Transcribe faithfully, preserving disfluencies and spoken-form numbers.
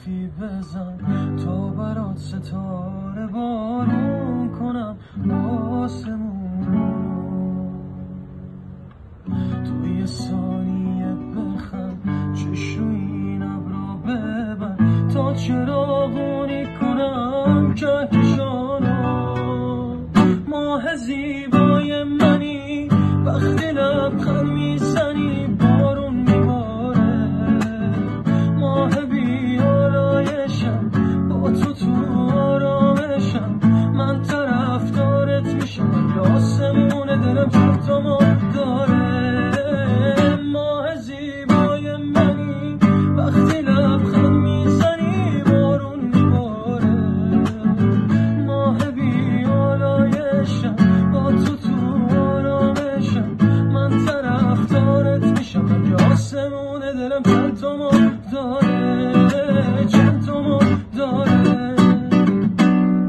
حرفی بزن تا برات ستاره بارون کنم آسمون. تو یه ثانیه بخند چشم این ابرا ببند تا چراغونی کنم کهکشانو. ماه زیبای منی وقتی لبخند میزنی بارون میباره. ماه بیارایشم با تو تو آرامشم، من طرفدارت میشم یا آسمون دلم چند تا ماه داره. ماه زیبای منی وقتی لبخند میزنی بارون میباره. ماه بیارایشم با تو تو آرامشم، من طرفدارت میشم یا آسمون دلم چند تا ماه داره.